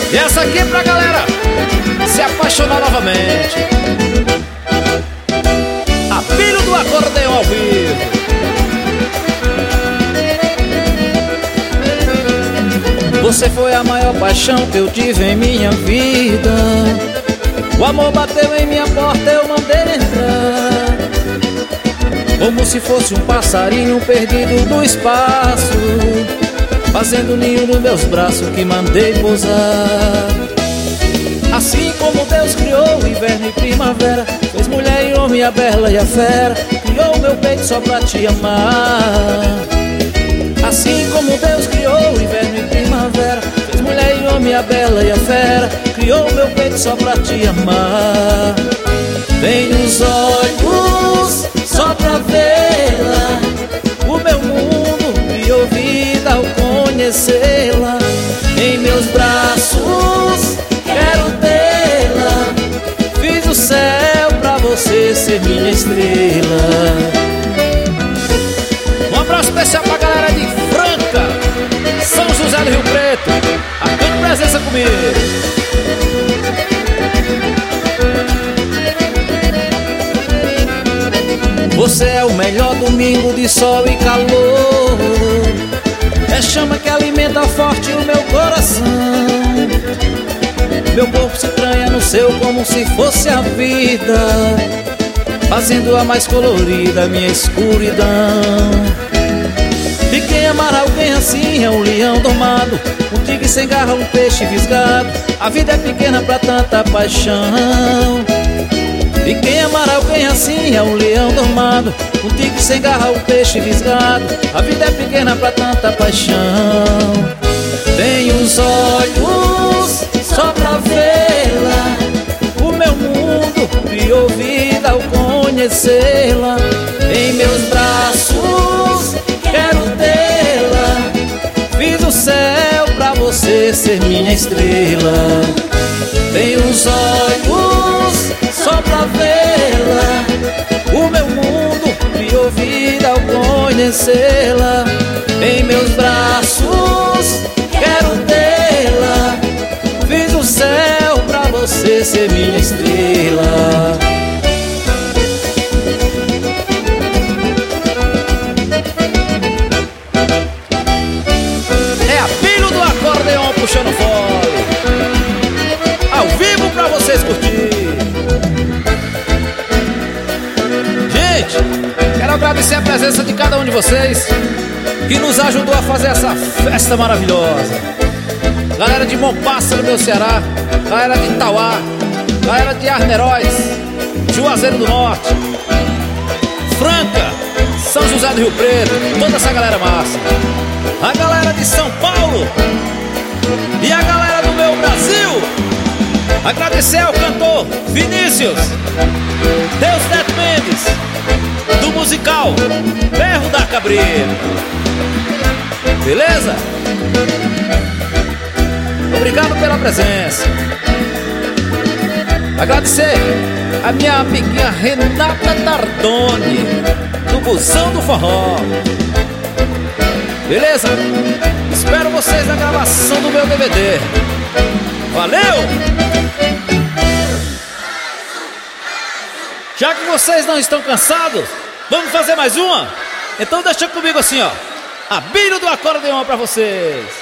E essa aqui é pra galera se apaixonar novamente. Abílio do acordeão ao vivo. Você foi a maior paixão que eu tive em minha vida. O amor bateu em minha porta, eu mandei entrar, como se fosse um passarinho perdido no espaço, fazendo ninho nos meus braços que mandei pousar. Assim como Deus criou o inverno e primavera, fez mulher e homem, a bela e a fera, criou o meu peito só pra te amar. Assim como Deus criou o inverno e primavera, fez mulher e homem, a bela e a fera, criou o meu peito só pra te amar. Tem os olhos só pra vê-la, o meu mundo criou vida ao conhecê-la. Em meus braços quero tê-la, fiz o céu pra você ser minha estrela. Um abraço especial pra galera de Franca, São José do Rio Preto, marcando presença comigo. Você é o melhor domingo de sol e calor, é chama que alimenta forte o meu coração. Meu corpo se entranha no seu como se fosse a vida, fazendo-a mais colorida minha escuridão. E quem amar alguém assim é um leão domado, um tigre sem garra, um peixe visgado. A vida é pequena pra tanta paixão. E quem amar alguém assim é um leão domado, um tigre sem garra, um peixe visgado. A vida é pequena pra tanta paixão. Tem os olhos só pra vê-la, o meu mundo criou vida ao conhecê-la. Em meus braços quero tê-la, fiz o céu pra você ser minha estrela. Tem os olhos só pra vê-la, o meu mundo criou vida ao conhecê-la. Em meus braços quero tê-la, fiz o céu pra você ser minha estrela. É Abílio do acordeão puxando fole, ao vivo pra vocês curtir. Gente, quero agradecer a presença de cada um de vocês que nos ajudou a fazer essa festa maravilhosa. Galera de Mombaça, no meu Ceará, galera de Itauá, galera de Arneróis, Juazeiro do Norte, Franca, São José do Rio Preto, toda essa galera massa. A galera de São Paulo e a galera do meu Brasil. Agradecer ao cantor Vinícius, Deus Neto Mendes, do musical Berro da Cabreira. Beleza? Obrigado pela presença. Agradecer a minha amiguinha Renata Tardoni, do Busão do Forró. Beleza? Espero vocês na gravação do meu DVD. Valeu! Já que vocês não estão cansados, vamos fazer mais uma? Então deixa comigo assim, ó. Abílio do acordeão pra vocês.